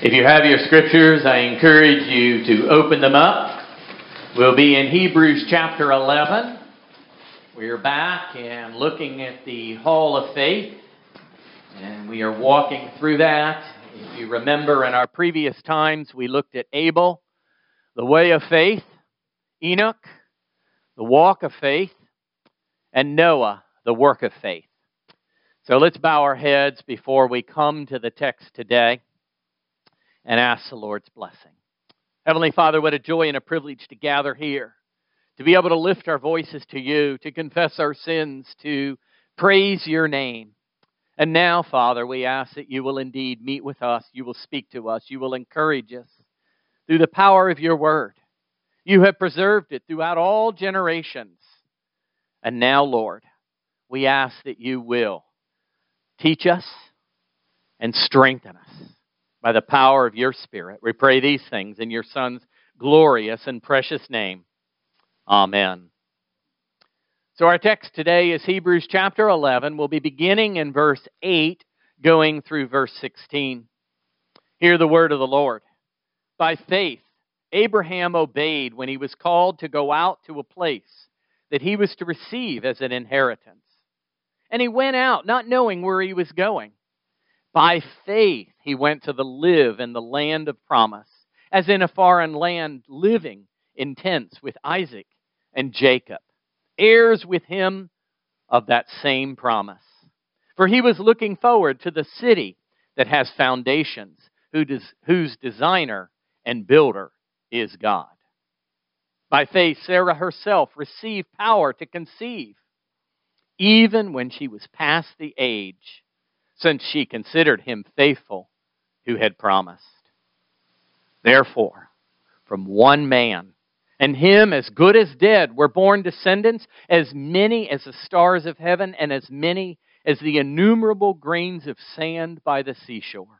If you have your scriptures, I encourage you to open them up. We'll be in Hebrews chapter 11. We're back and looking at the Hall of Faith, and we are walking through that. If you remember, in our previous times, we looked at Abel, the way of faith, Enoch, the walk of faith, and Noah, the work of faith. So let's bow our heads before we come to the text today and ask the Lord's blessing. Heavenly Father, what a joy and a privilege to gather here, to be able to lift our voices to you, to confess our sins, to praise your name. And now, Father, we ask that you will indeed meet with us, you will speak to us, you will encourage us through the power of your word. You have preserved it throughout all generations. And now, Lord, we ask that you will teach us and strengthen us by the power of your Spirit. We pray these things in your Son's glorious and precious name. Amen. So our text today is Hebrews chapter 11. We'll be beginning in verse 8, going through verse 16. Hear the word of the Lord. By faith, Abraham obeyed when he was called to go out to a place that he was to receive as an inheritance. And he went out, not knowing where he was going. By faith, he went to live in the land of promise, as in a foreign land, living in tents with Isaac and Jacob, heirs with him of that same promise. For he was looking forward to the city that has foundations, whose designer and builder is God. By faith, Sarah herself received power to conceive, even when she was past the age, since she considered him faithful who had promised. Therefore, from one man, and him as good as dead, were born descendants, as many as the stars of heaven, and as many as the innumerable grains of sand by the seashore.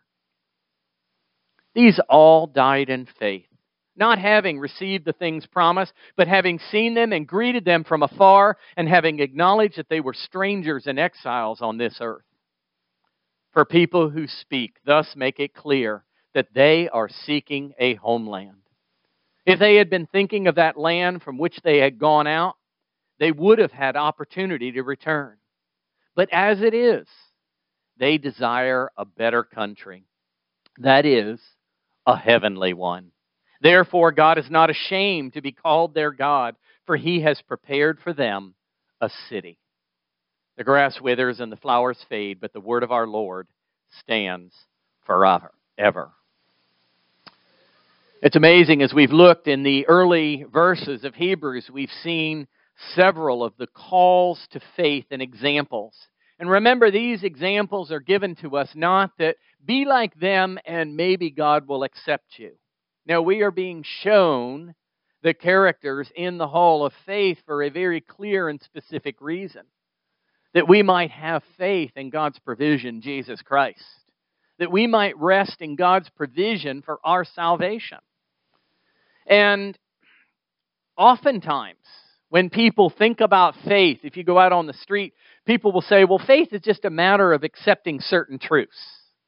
These all died in faith, not having received the things promised, but having seen them and greeted them from afar, and having acknowledged that they were strangers and exiles on this earth. For people who speak thus make it clear that they are seeking a homeland. If they had been thinking of that land from which they had gone out, they would have had opportunity to return. But as it is, they desire a better country, that is, a heavenly one. Therefore, God is not ashamed to be called their God, for he has prepared for them a city. The grass withers and the flowers fade, but the word of our Lord stands forever, ever. It's amazing, as we've looked in the early verses of Hebrews, we've seen several of the calls to faith and examples. And remember, these examples are given to us not that be like them and maybe God will accept you. No, we are being shown the characters in the Hall of Faith for a very clear and specific reason. That we might have faith in God's provision, Jesus Christ. That we might rest in God's provision for our salvation. And oftentimes, when people think about faith, if you go out on the street, people will say, well, faith is just a matter of accepting certain truths.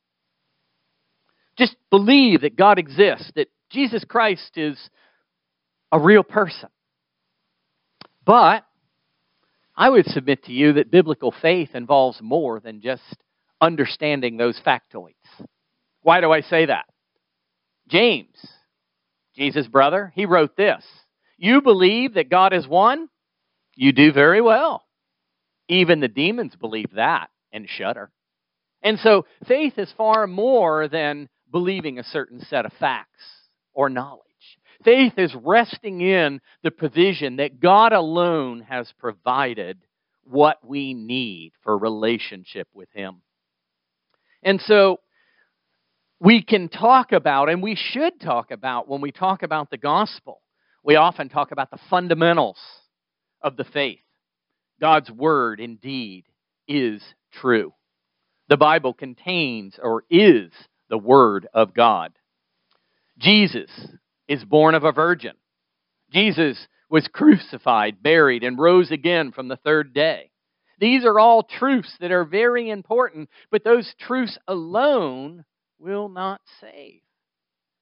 Just believe that God exists, that Jesus Christ is a real person. But I would submit to you that biblical faith involves more than just understanding those factoids. Why do I say that? James, Jesus' brother, he wrote this. You believe that God is one? You do very well. Even the demons believe that and shudder. And so faith is far more than believing a certain set of facts or knowledge. Faith is resting in the provision that God alone has provided what we need for relationship with him. And so we can talk about, and we should talk about, when we talk about the gospel, we often talk about the fundamentals of the faith. God's word indeed is true. The Bible contains or is the word of God. Jesus is born of a virgin. Jesus was crucified, buried, and rose again from the third day. These are all truths that are very important, but those truths alone will not save.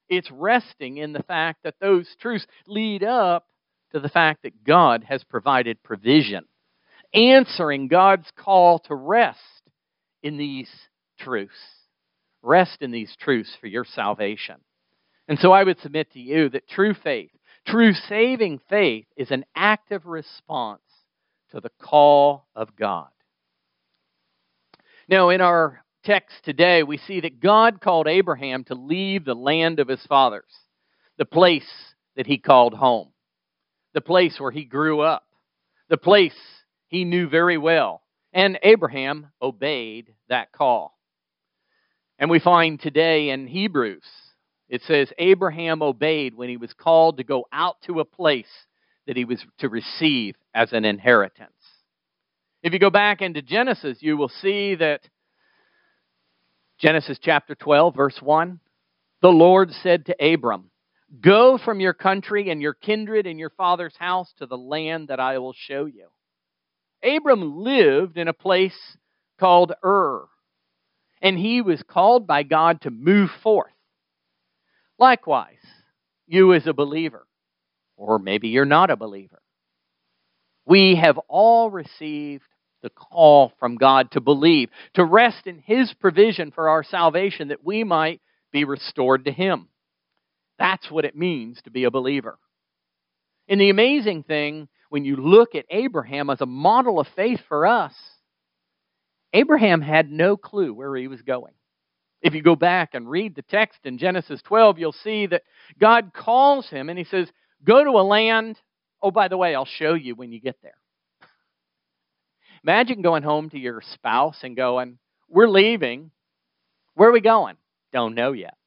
It's resting in the fact that those truths lead up to the fact that God has provided provision, answering God's call to rest in these truths. Rest in these truths for your salvation. And so I would submit to you that true faith, true saving faith, is an active response to the call of God. Now, in our text today, we see that God called Abraham to leave the land of his fathers, the place that he called home, the place where he grew up, the place he knew very well. And Abraham obeyed that call. And we find today in Hebrews, it says, Abraham obeyed when he was called to go out to a place that he was to receive as an inheritance. If you go back into Genesis, you will see that Genesis chapter 12, verse 1, the Lord said to Abram, "Go from your country and your kindred and your father's house to the land that I will show you." Abram lived in a place called Ur, and he was called by God to move forth. Likewise, you as a believer, or maybe you're not a believer, we have all received the call from God to believe, to rest in His provision for our salvation, that we might be restored to Him. That's what it means to be a believer. And the amazing thing, when you look at Abraham as a model of faith for us, Abraham had no clue where he was going. If you go back and read the text in Genesis 12, you'll see that God calls him and He says, "Go to a land. Oh, by the way, I'll show you when you get there." Imagine going home to your spouse and going, "We're leaving. Where are we going?" "Don't know yet."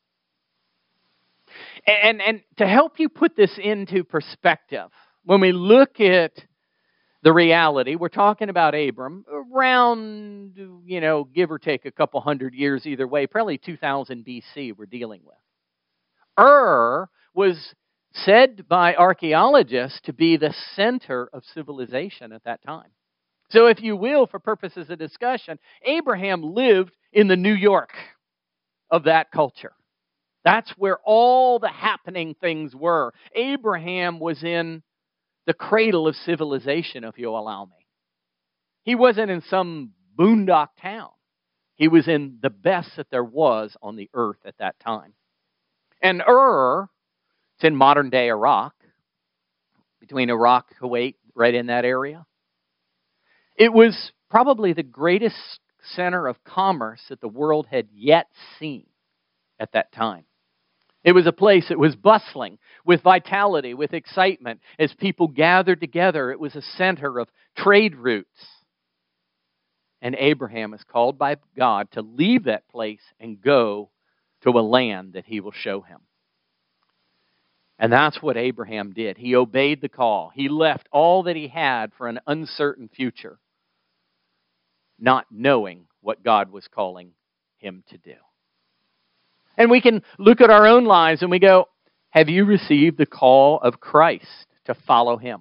And to help you put this into perspective, when we look at the reality, we're talking about Abram around, give or take a couple hundred years either way, probably 2000 BC we're dealing with. Ur was said by archaeologists to be the center of civilization at that time. So if you will, for purposes of discussion, Abraham lived in the New York of that culture. That's where all the happening things were. Abraham was in the cradle of civilization, if you'll allow me. He wasn't in some boondock town. He was in the best that there was on the earth at that time. And Ur, it's in modern-day Iraq, between Iraq, Kuwait, right in that area. It was probably the greatest center of commerce that the world had yet seen at that time. It was a place that was bustling with vitality, with excitement. As people gathered together, it was a center of trade routes. And Abraham is called by God to leave that place and go to a land that He will show him. And that's what Abraham did. He obeyed the call. He left all that he had for an uncertain future, not knowing what God was calling him to do. And we can look at our own lives and we go, have you received the call of Christ to follow Him?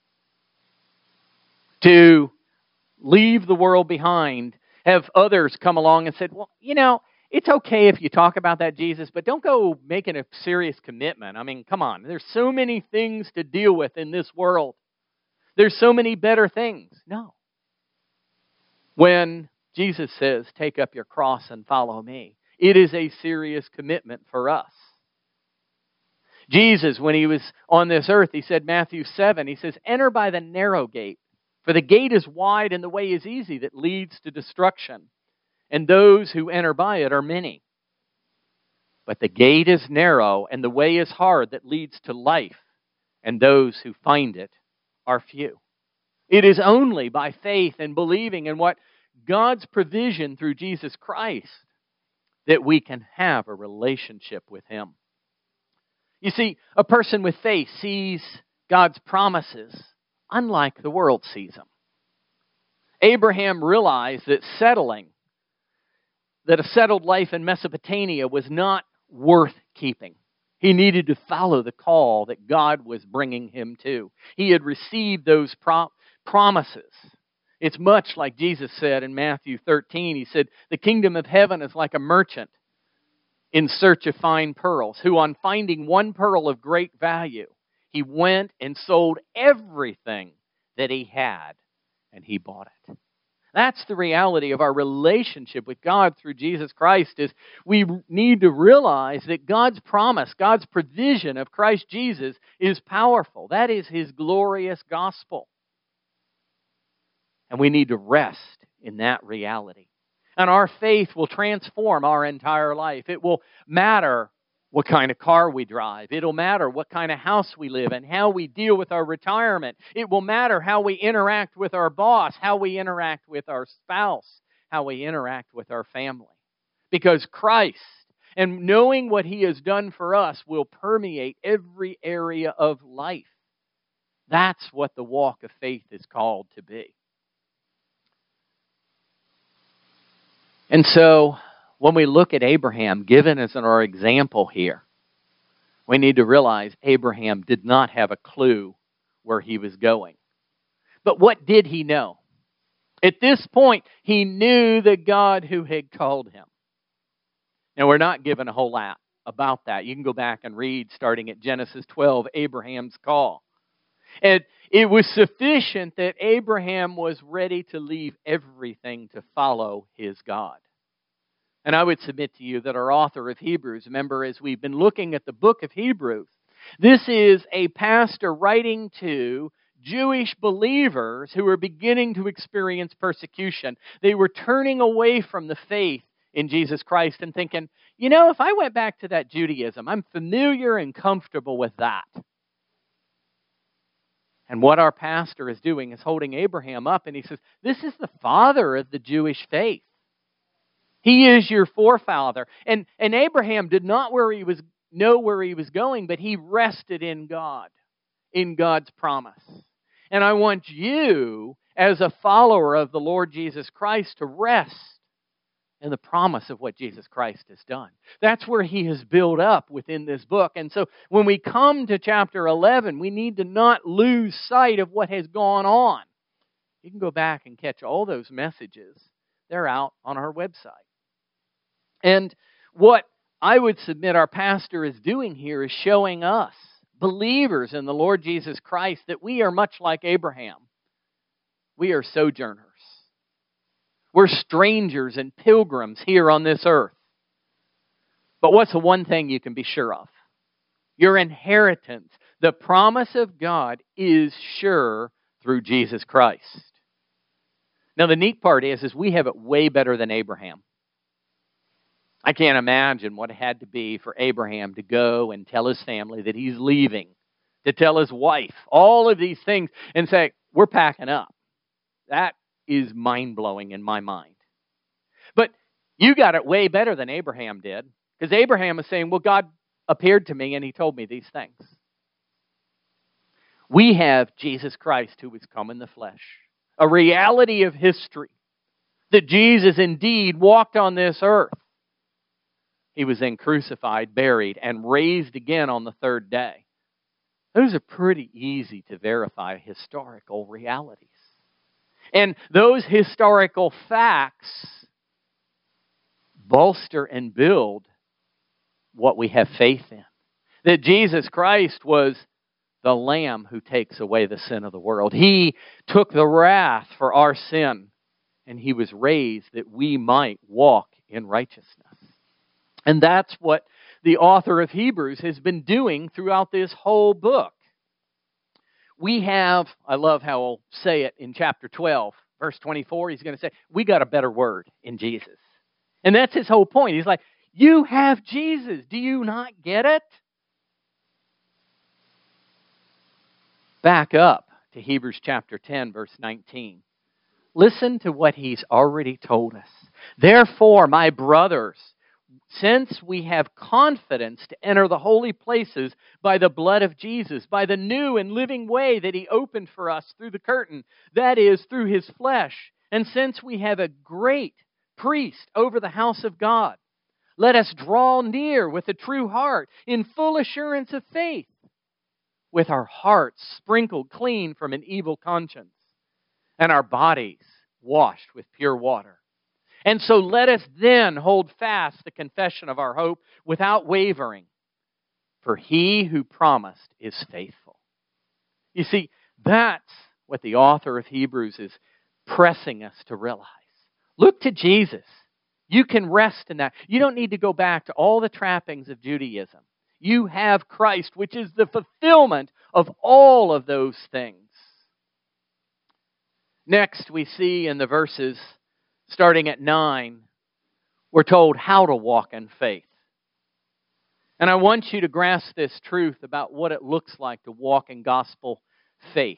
To leave the world behind? Have others come along and said, well, it's okay if you talk about that Jesus, but don't go making a serious commitment. I mean, come on. There's so many things to deal with in this world. There's so many better things. No. When Jesus says, take up your cross and follow me, it is a serious commitment for us. Jesus, when He was on this earth, He said, Matthew 7, He says, enter by the narrow gate, for the gate is wide and the way is easy that leads to destruction, and those who enter by it are many. But the gate is narrow and the way is hard that leads to life, and those who find it are few. It is only by faith and believing in what God's provision through Jesus Christ that we can have a relationship with Him. You see, a person with faith sees God's promises unlike the world sees them. Abraham realized that a settled life in Mesopotamia was not worth keeping. He needed to follow the call that God was bringing him to. He had received those promises. It's much like Jesus said in Matthew 13. He said, the kingdom of heaven is like a merchant in search of fine pearls, who on finding one pearl of great value, he went and sold everything that he had, and he bought it. That's the reality of our relationship with God through Jesus Christ, is we need to realize that God's promise, God's provision of Christ Jesus is powerful. That is His glorious gospel. And we need to rest in that reality. And our faith will transform our entire life. It will matter what kind of car we drive. It'll matter what kind of house we live in, how we deal with our retirement. It will matter how we interact with our boss, how we interact with our spouse, how we interact with our family. Because Christ, and knowing what He has done for us, will permeate every area of life. That's what the walk of faith is called to be. And so, when we look at Abraham, given as our example here, we need to realize Abraham did not have a clue where he was going. But what did he know? At this point, he knew the God who had called him. Now, we're not given a whole lot about that. You can go back and read, starting at Genesis 12, Abraham's call. And it was sufficient that Abraham was ready to leave everything to follow his God. And I would submit to you that our author of Hebrews, remember, as we've been looking at the book of Hebrews, this is a pastor writing to Jewish believers who were beginning to experience persecution. They were turning away from the faith in Jesus Christ and thinking, if I went back to that Judaism, I'm familiar and comfortable with that. And what our pastor is doing is holding Abraham up, and he says, this is the father of the Jewish faith. He is your forefather. And Abraham did not know where he was going, but he rested in God, in God's promise. And I want you, as a follower of the Lord Jesus Christ, to rest in the promise of what Jesus Christ has done. That's where He has built up within this book. And so when we come to chapter 11, we need to not lose sight of what has gone on. You can go back and catch all those messages. They're out on our website. And what I would submit our pastor is doing here is showing us, believers in the Lord Jesus Christ, that we are much like Abraham. We are sojourners. We're strangers and pilgrims here on this earth. But what's the one thing you can be sure of? Your inheritance, the promise of God, is sure through Jesus Christ. Now, the neat part is we have it way better than Abraham. I can't imagine what it had to be for Abraham to go and tell his family that he's leaving, to tell his wife, all of these things, and say, we're packing up. That is mind-blowing in my mind. But you got it way better than Abraham did, because Abraham is saying, well, God appeared to me and He told me these things. We have Jesus Christ who has come in the flesh, a reality of history, that Jesus indeed walked on this earth. He was then crucified, buried, and raised again on the third day. Those are pretty easy to verify historical realities. And those historical facts bolster and build what we have faith in. That Jesus Christ was the Lamb who takes away the sin of the world. He took the wrath for our sin, and He was raised that we might walk in righteousness. And that's what the author of Hebrews has been doing throughout this whole book. We have, I love how I'll say it in chapter 12, verse 24, he's going to say, we got a better word in Jesus. And that's his whole point. He's like, you have Jesus. Do you not get it? Back up to Hebrews chapter 10, verse 19. Listen to what he's already told us. Therefore, my brothers, since we have confidence to enter the holy places by the blood of Jesus, by the new and living way that He opened for us through the curtain, that is, through His flesh, and since we have a great priest over the house of God, let us draw near with a true heart, in full assurance of faith, with our hearts sprinkled clean from an evil conscience, and our bodies washed with pure water. And so let us then hold fast the confession of our hope without wavering, for he who promised is faithful. You see, that's what the author of Hebrews is pressing us to realize. Look to Jesus. You can rest in that. You don't need to go back to all the trappings of Judaism. You have Christ, which is the fulfillment of all of those things. Next, we see in the verses starting at 9, we're told how to walk in faith. And I want you to grasp this truth about what it looks like to walk in gospel faith.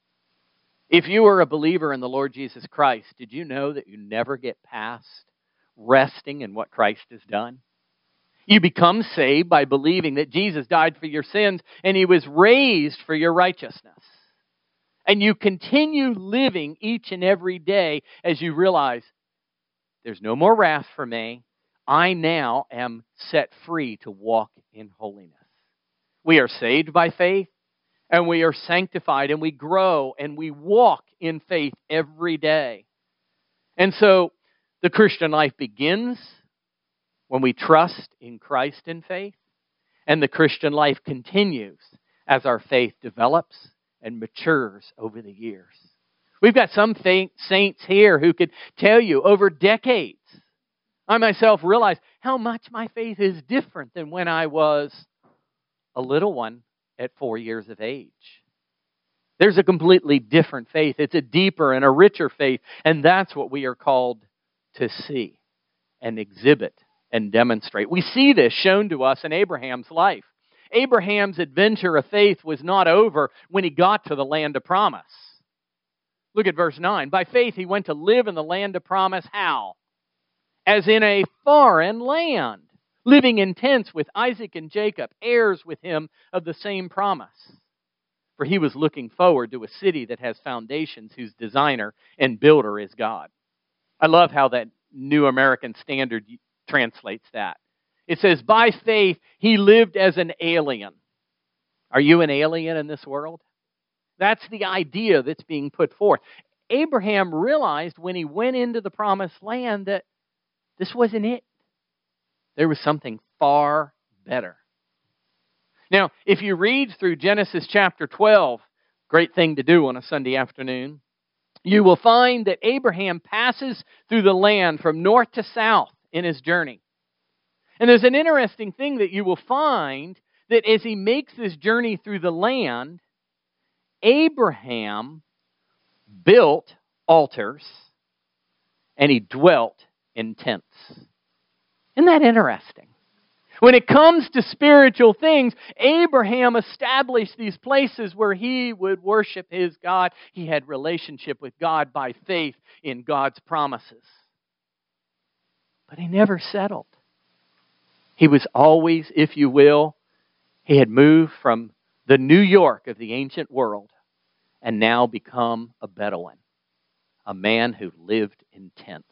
If you are a believer in the Lord Jesus Christ, did you know that you never get past resting in what Christ has done? You become saved by believing that Jesus died for your sins and He was raised for your righteousness. And you continue living each and every day as you realize there's no more wrath for me. I now am set free to walk in holiness. We are saved by faith, and we are sanctified, and we grow, and we walk in faith every day. And so the Christian life begins when we trust in Christ in faith, and the Christian life continues as our faith develops and matures over the years. We've got some saints here who could tell you over decades. I myself realize how much my faith is different than when I was a little one at 4 years of age. There's a completely different faith. It's a deeper and a richer faith, and that's what we are called to see and exhibit and demonstrate. We see this shown to us in Abraham's life. Abraham's adventure of faith was not over when he got to the land of promise. Look at verse 9. By faith he went to live in the land of promise. How? As in a foreign land, living in tents with Isaac and Jacob, heirs with him of the same promise. For he was looking forward to a city that has foundations, whose designer and builder is God. I love how that New American Standard translates that. It says, by faith, he lived as an alien. Are you an alien in this world? That's the idea that's being put forth. Abraham realized when he went into the promised land that this wasn't it. There was something far better. Now, if you read through Genesis chapter 12, great thing to do on a Sunday afternoon, you will find that Abraham passes through the land from north to south in his journey. And there's an interesting thing that you will find, that as he makes this journey through the land, Abraham built altars and he dwelt in tents. Isn't that interesting? When it comes to spiritual things, Abraham established these places where he would worship his God. He had relationship with God by faith in God's promises. But he never settled. He was always, if you will, he had moved from the New York of the ancient world and now become a Bedouin, a man who lived in tents.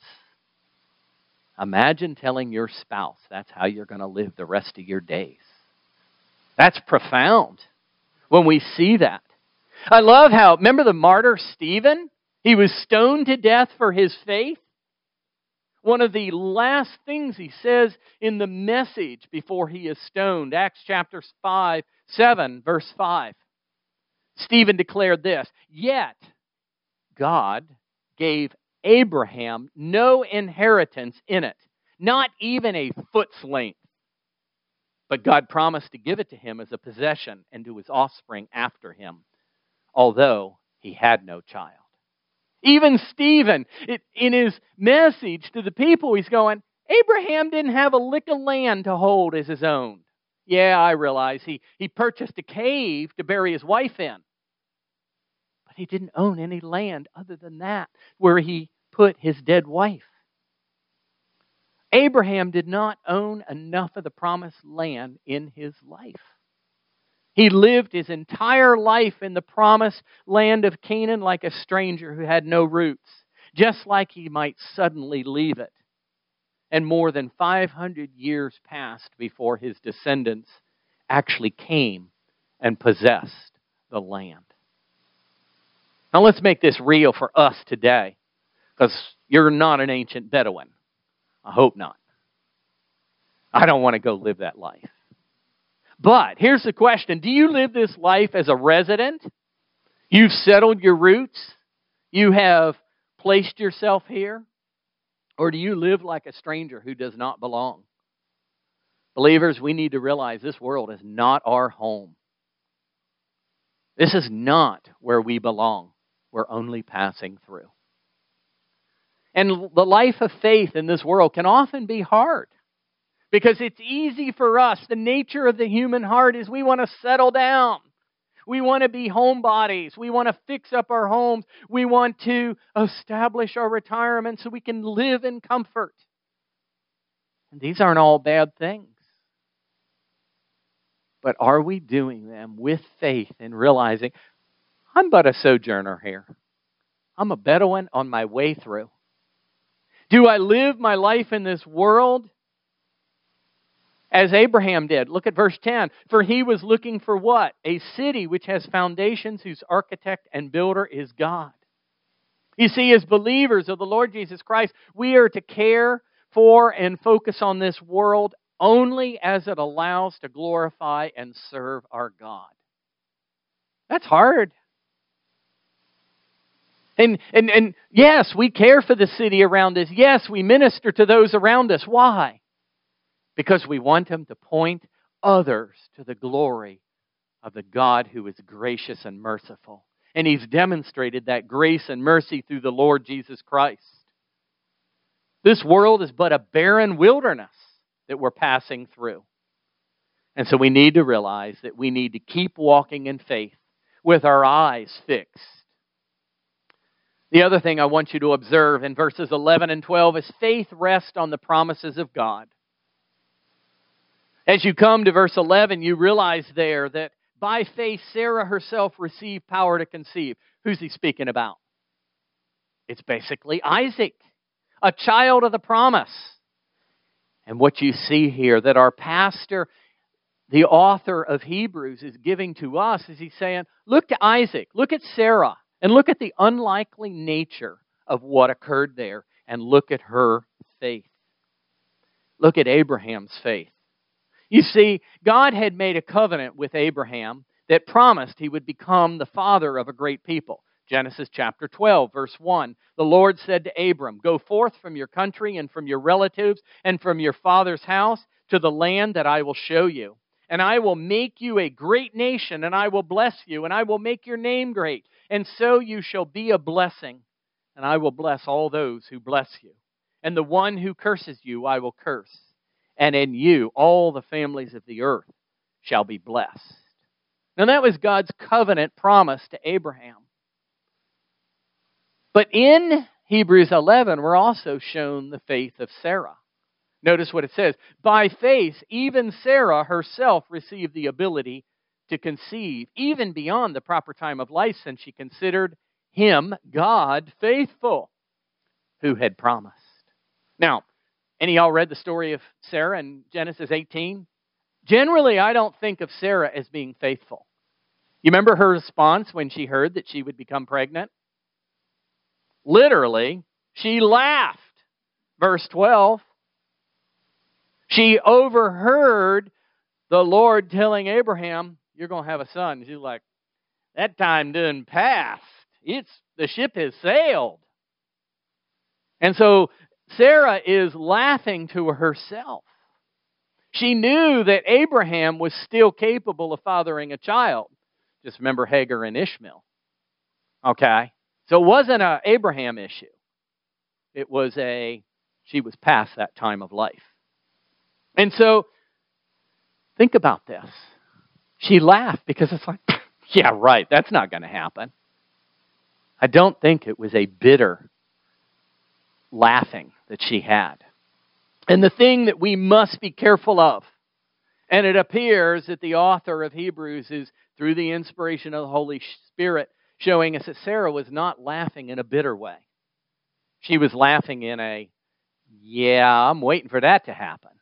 Imagine telling your spouse that's how you're going to live the rest of your days. That's profound when we see that. I love how, remember the martyr Stephen? He was stoned to death for his faith. One of the last things he says in the message before he is stoned, Acts chapter 7, verse 5. Stephen declared this, yet God gave Abraham no inheritance in it, not even a foot's length. But God promised to give it to him as a possession and to his offspring after him, although he had no child. Even Stephen, in his message to the people, he's going, Abraham didn't have a lick of land to hold as his own. Yeah, I realize he purchased a cave to bury his wife in. But he didn't own any land other than that, where he put his dead wife. Abraham did not own enough of the promised land in his life. He lived his entire life in the promised land of Canaan like a stranger who had no roots, just like he might suddenly leave it. And more than 500 years passed before his descendants actually came and possessed the land. Now let's make this real for us today, because you're not an ancient Bedouin. I hope not. I don't want to go live that life. But here's the question. Do you live this life as a resident? You've settled your roots? You have placed yourself here? Or do you live like a stranger who does not belong? Believers, we need to realize this world is not our home. This is not where we belong. We're only passing through. And the life of faith in this world can often be hard. Because it's easy for us. The nature of the human heart is we want to settle down. We want to be homebodies. We want to fix up our homes. We want to establish our retirement so we can live in comfort. And these aren't all bad things. But are we doing them with faith and realizing, I'm but a sojourner here. I'm a Bedouin on my way through. Do I live my life in this world as Abraham did? Look at verse 10. For he was looking for what? A city which has foundations, whose architect and builder is God. You see, as believers of the Lord Jesus Christ, we are to care for and focus on this world only as it allows to glorify and serve our God. That's hard. And yes, we care for the city around us. Yes, we minister to those around us. Why? Because we want them to point others to the glory of the God who is gracious and merciful. And He's demonstrated that grace and mercy through the Lord Jesus Christ. This world is but a barren wilderness that we're passing through. And so we need to realize that we need to keep walking in faith with our eyes fixed. The other thing I want you to observe in verses 11 and 12 is faith rests on the promises of God. As you come to verse 11, you realize there that by faith Sarah herself received power to conceive. Who's he speaking about? It's basically Isaac, a child of the promise. And what you see here that our pastor, the author of Hebrews, is giving to us is he's saying, look to Isaac, look at Sarah, and look at the unlikely nature of what occurred there, and look at her faith. Look at Abraham's faith. You see, God had made a covenant with Abraham that promised he would become the father of a great people. Genesis chapter 12, verse 1. The Lord said to Abram, go forth from your country and from your relatives and from your father's house to the land that I will show you. And I will make you a great nation, and I will bless you, and I will make your name great. And so you shall be a blessing, and I will bless all those who bless you. And the one who curses you I will curse. And in you all the families of the earth shall be blessed. Now that was God's covenant promise to Abraham. But in Hebrews 11, we're also shown the faith of Sarah. Notice what it says. By faith, even Sarah herself received the ability to conceive, even beyond the proper time of life, since she considered him, God, faithful, who had promised. Now, any of y'all read the story of Sarah in Genesis 18? Generally, I don't think of Sarah as being faithful. You remember her response when she heard that she would become pregnant? Literally, she laughed. Verse 12. She overheard the Lord telling Abraham, you're going to have a son. She's like, that time done passed. The ship has sailed. And so Sarah is laughing to herself. She knew that Abraham was still capable of fathering a child. Just remember Hagar and Ishmael. Okay? So it wasn't an Abraham issue. She was past that time of life. And so, think about this. She laughed because it's like, yeah, right, that's not going to happen. I don't think it was a bitter laughing that she had. And the thing that we must be careful of, and it appears that the author of Hebrews is, through the inspiration of the Holy Spirit, showing us that Sarah was not laughing in a bitter way. She was laughing in a, yeah, I'm waiting for that to happen.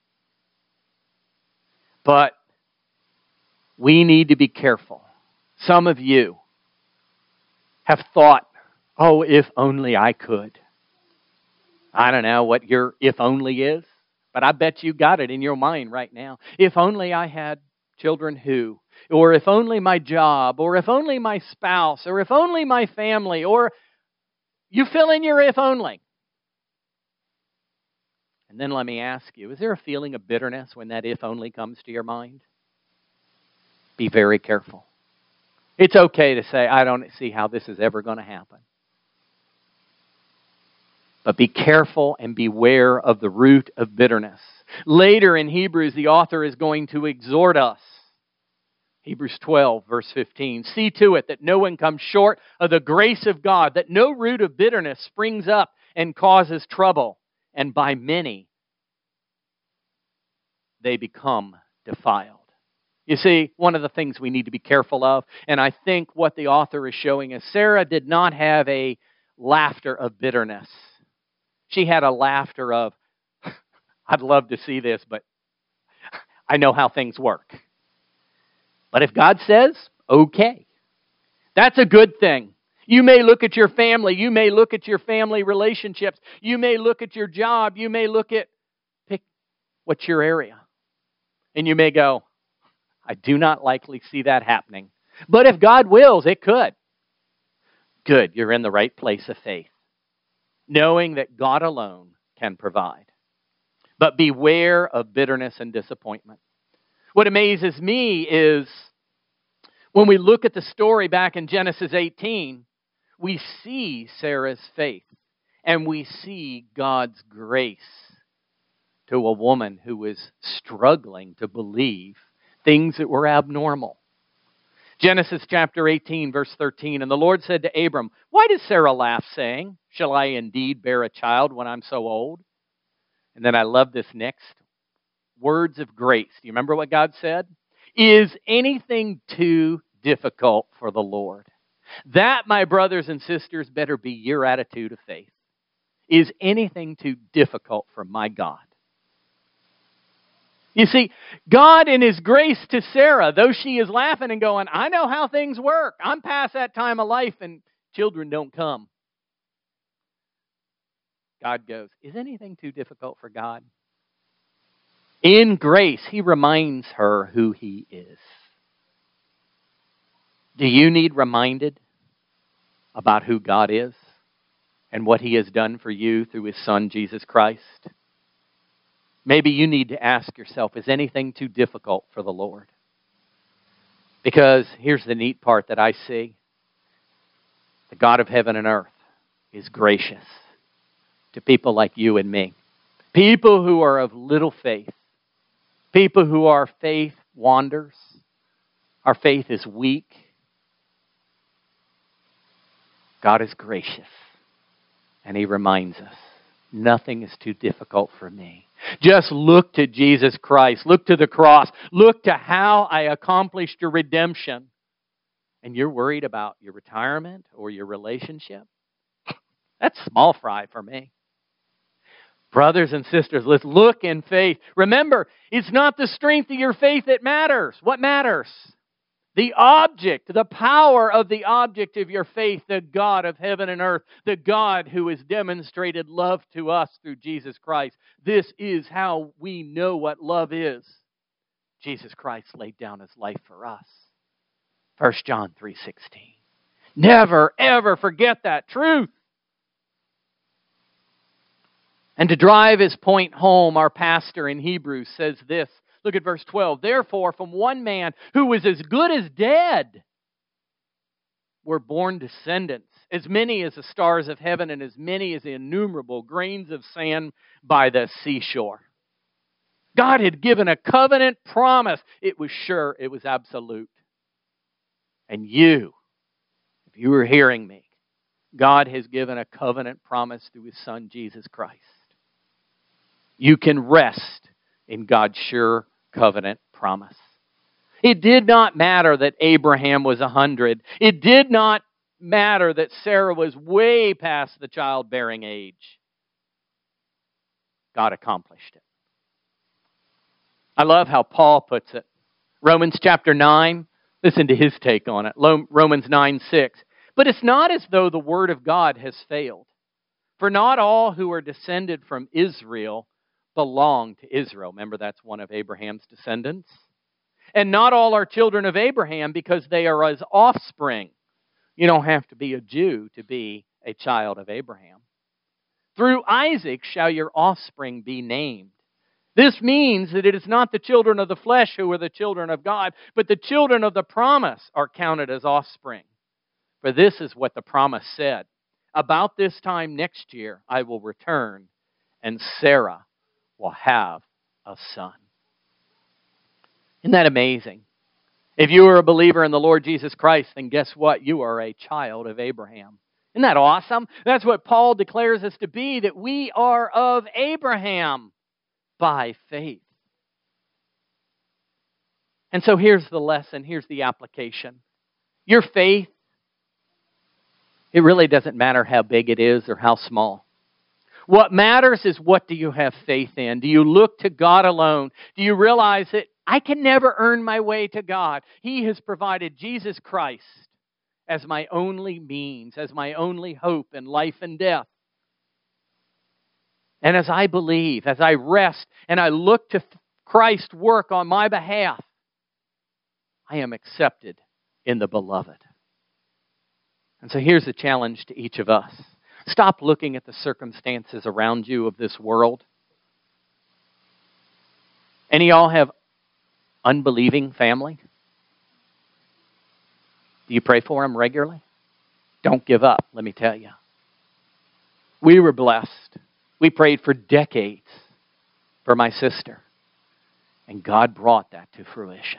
But we need to be careful. Some of you have thought, oh, if only I could. I don't know what your if only is, but I bet you got it in your mind right now. If only I had children who, or if only my job, or if only my spouse, or if only my family, or you fill in your if only. And then let me ask you, is there a feeling of bitterness when that if only comes to your mind? Be very careful. It's okay to say, I don't see how this is ever going to happen. But be careful and beware of the root of bitterness. Later in Hebrews, the author is going to exhort us. Hebrews 12, verse 15. See to it that no one comes short of the grace of God, that no root of bitterness springs up and causes trouble, and by many they become defiled. You see, one of the things we need to be careful of, and I think what the author is showing is Sarah did not have a laughter of bitterness. She had a laughter of, I'd love to see this, but I know how things work. But if God says, okay, that's a good thing. You may look at your family. You may look at your family relationships. You may look at your job. You may look at, pick what's your area. And you may go, I do not likely see that happening. But if God wills, it could. Good, you're in the right place of faith, knowing that God alone can provide. But beware of bitterness and disappointment. What amazes me is when we look at the story back in Genesis 18, we see Sarah's faith and we see God's grace to a woman who was struggling to believe things that were abnormal. Genesis chapter 18, verse 13, and the Lord said to Abram, why does Sarah laugh, saying, shall I indeed bear a child when I'm so old? And then I love this next. Words of grace. Do you remember what God said? Is anything too difficult for the Lord? That, my brothers and sisters, better be your attitude of faith. Is anything too difficult for my God? You see, God in His grace to Sarah, though she is laughing and going, I know how things work. I'm past that time of life and children don't come. God goes, is anything too difficult for God? In grace, He reminds her who He is. Do you need reminded about who God is and what He has done for you through His Son, Jesus Christ? Maybe you need to ask yourself, is anything too difficult for the Lord? Because here's the neat part that I see. The God of heaven and earth is gracious to people like you and me. People who are of little faith. People who our faith wanders. Our faith is weak. God is gracious. And He reminds us, nothing is too difficult for me. Just look to Jesus Christ. Look to the cross. Look to how I accomplished your redemption. And you're worried about your retirement or your relationship? That's small fry for me. Brothers and sisters, let's look in faith. Remember, it's not the strength of your faith that matters. What matters? The object, the power of the object of your faith, the God of heaven and earth, the God who has demonstrated love to us through Jesus Christ. This is how we know what love is. Jesus Christ laid down His life for us. 1 John 3:16. Never, ever forget that truth. And to drive his point home, our pastor in Hebrews says this. Look at verse 12. Therefore, from one man who was as good as dead were born descendants, as many as the stars of heaven and as many as the innumerable grains of sand by the seashore. God had given a covenant promise. It was sure, it was absolute. And you, if you were hearing me, God has given a covenant promise through His Son, Jesus Christ. You can rest in God's sure covenant promise. It did not matter that Abraham was 100. It did not matter that Sarah was way past the childbearing age. God accomplished it. I love how Paul puts it. Romans chapter 9, listen to his take on it. Romans 9:6. But it's not as though the word of God has failed. For not all who are descended from Israel belong to Israel. Remember, that's one of Abraham's descendants. And not all are children of Abraham because they are his offspring. You don't have to be a Jew to be a child of Abraham. Through Isaac shall your offspring be named. This means that it is not the children of the flesh who are the children of God, but the children of the promise are counted as offspring. For this is what the promise said. About this time next year I will return, and Sarah will have a son. Isn't that amazing? If you are a believer in the Lord Jesus Christ, then guess what? You are a child of Abraham. Isn't that awesome? That's what Paul declares us to be, that we are of Abraham by faith. And so here's the lesson, here's the application. Your faith, it really doesn't matter how big it is or how small. What matters is, what do you have faith in? Do you look to God alone? Do you realize that I can never earn my way to God? He has provided Jesus Christ as my only means, as my only hope in life and death. And as I believe, as I rest, and I look to Christ's work on my behalf, I am accepted in the beloved. And so here's the challenge to each of us. Stop looking at the circumstances around you of this world. Any of y'all have unbelieving family? Do you pray for them regularly? Don't give up, let me tell you. We were blessed. We prayed for decades for my sister. And God brought that to fruition.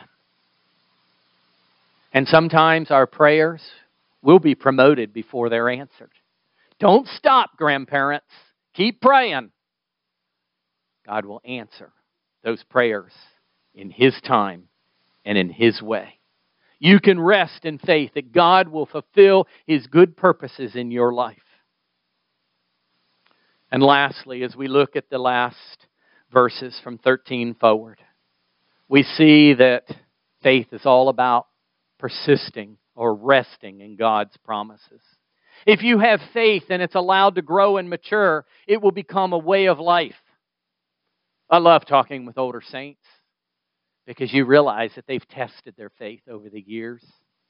And sometimes our prayers will be promoted before they're answered. Don't stop, grandparents. Keep praying. God will answer those prayers in His time and in His way. You can rest in faith that God will fulfill His good purposes in your life. And lastly, as we look at the last verses from 13 forward, we see that faith is all about persisting or resting in God's promises. If you have faith and it's allowed to grow and mature, it will become a way of life. I love talking with older saints because you realize that they've tested their faith over the years.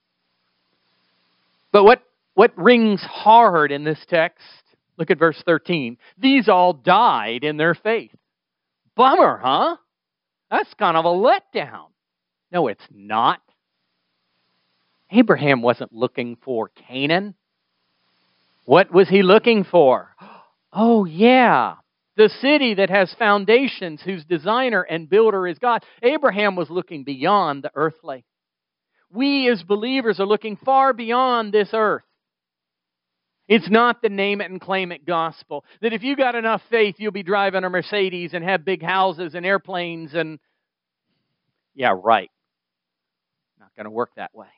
But what rings hard in this text, look at verse 13. These all died in their faith. Bummer, huh? That's kind of a letdown. No, it's not. Abraham wasn't looking for Canaan. What was he looking for? Oh, yeah. The city that has foundations, whose designer and builder is God. Abraham was looking beyond the earthly. We as believers are looking far beyond this earth. It's not the name it and claim it gospel. That if you got enough faith, you'll be driving a Mercedes and have big houses and airplanes and... Yeah, right. Not going to work that way.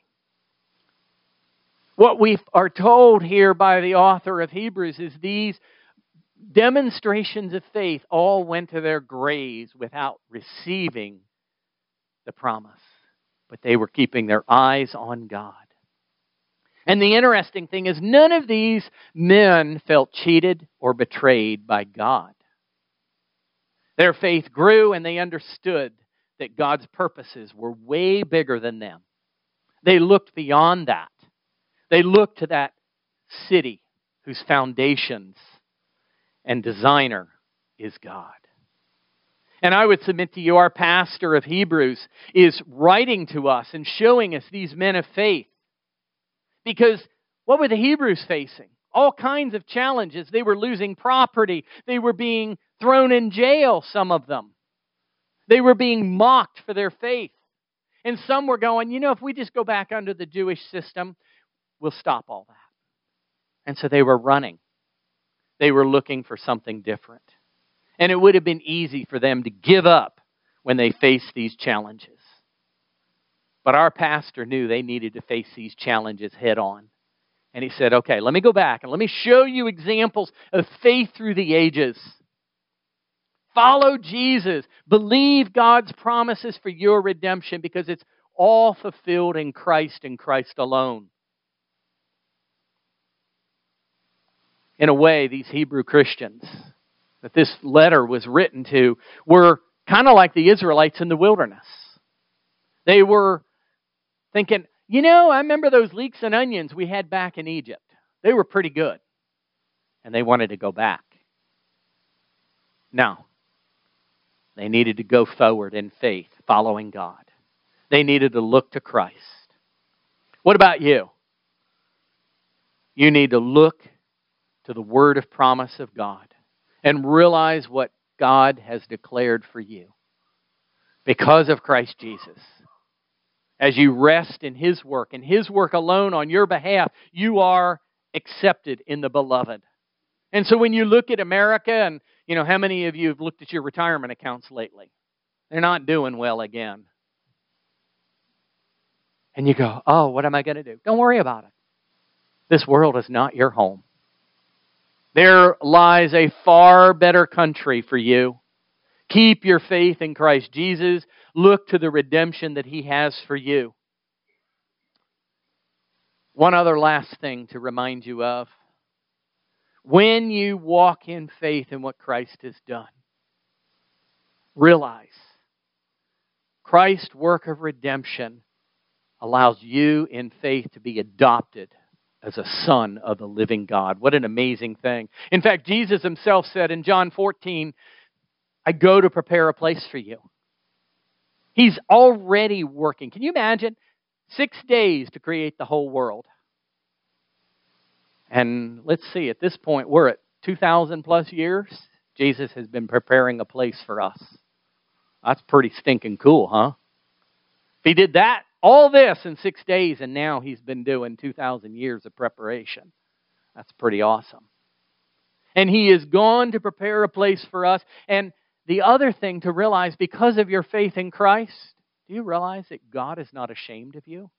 What we are told here by the author of Hebrews is these demonstrations of faith all went to their graves without receiving the promise. But they were keeping their eyes on God. And the interesting thing is, none of these men felt cheated or betrayed by God. Their faith grew and they understood that God's purposes were way bigger than them. They looked beyond that. They looked to that city whose foundations and designer is God. And I would submit to you, our pastor of Hebrews is writing to us and showing us these men of faith. Because what were the Hebrews facing? All kinds of challenges. They were losing property. They were being thrown in jail, some of them. They were being mocked for their faith. And some were going, if we just go back under the Jewish system, we'll stop all that. And so they were running. They were looking for something different. And it would have been easy for them to give up when they faced these challenges. But our pastor knew they needed to face these challenges head on. And he said, okay, let me go back and let me show you examples of faith through the ages. Follow Jesus. Believe God's promises for your redemption because it's all fulfilled in Christ and Christ alone. in a way, these Hebrew Christians that this letter was written to were kind of like the Israelites in the wilderness. They were thinking, I remember those leeks and onions we had back in Egypt. They were pretty good. And they wanted to go back. No. They needed to go forward in faith, following God. They needed to look to Christ. What about you? You need to look to the word of promise of God and realize what God has declared for you because of Christ Jesus. As you rest in His work and His work alone on your behalf, you are accepted in the beloved. And so when you look at America, and how many of you have looked at your retirement accounts lately? They're not doing well again. And you go, oh, what am I going to do? Don't worry about it. This world is not your home. There lies a far better country for you. Keep your faith in Christ Jesus. Look to the redemption that He has for you. One other last thing to remind you of. When you walk in faith in what Christ has done, realize Christ's work of redemption allows you in faith to be adopted as a son of the living God. What an amazing thing. In fact, Jesus Himself said in John 14, I go to prepare a place for you. He's already working. Can you imagine? 6 days to create the whole world. And let's see, at this point, we're at 2,000 plus years. Jesus has been preparing a place for us. That's pretty stinking cool, huh? If He did that, all this in 6 days, and now He's been doing 2,000 years of preparation. That's pretty awesome. And He is gone to prepare a place for us. And the other thing to realize, because of your faith in Christ, do you realize that God is not ashamed of you?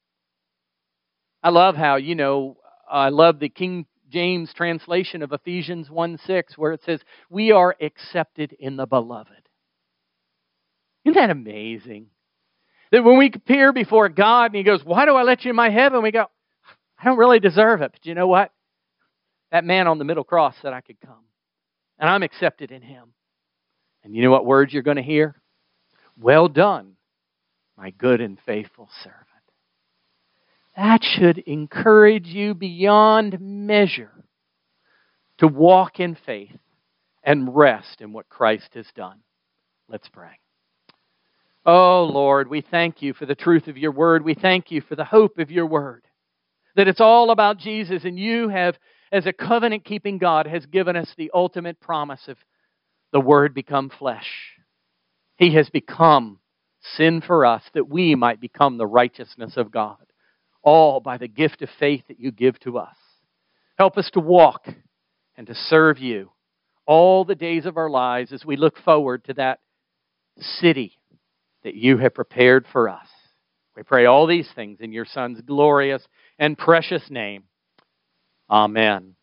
I love how, I love the King James translation of Ephesians 1:6, where it says, we are accepted in the beloved. Isn't that amazing? That when we appear before God and He goes, why do I let you in my heaven? We go, I don't really deserve it. But you know what? That man on the middle cross said I could come. And I'm accepted in Him. And you know what words you're going to hear? Well done, my good and faithful servant. That should encourage you beyond measure to walk in faith and rest in what Christ has done. Let's pray. Oh, Lord, we thank You for the truth of Your word. We thank You for the hope of Your word. That it's all about Jesus, and You have, as a covenant-keeping God, has given us the ultimate promise of the Word become flesh. He has become sin for us that we might become the righteousness of God. All by the gift of faith that You give to us. Help us to walk and to serve You all the days of our lives as we look forward to that city that You have prepared for us. We pray all these things in Your Son's glorious and precious name. Amen.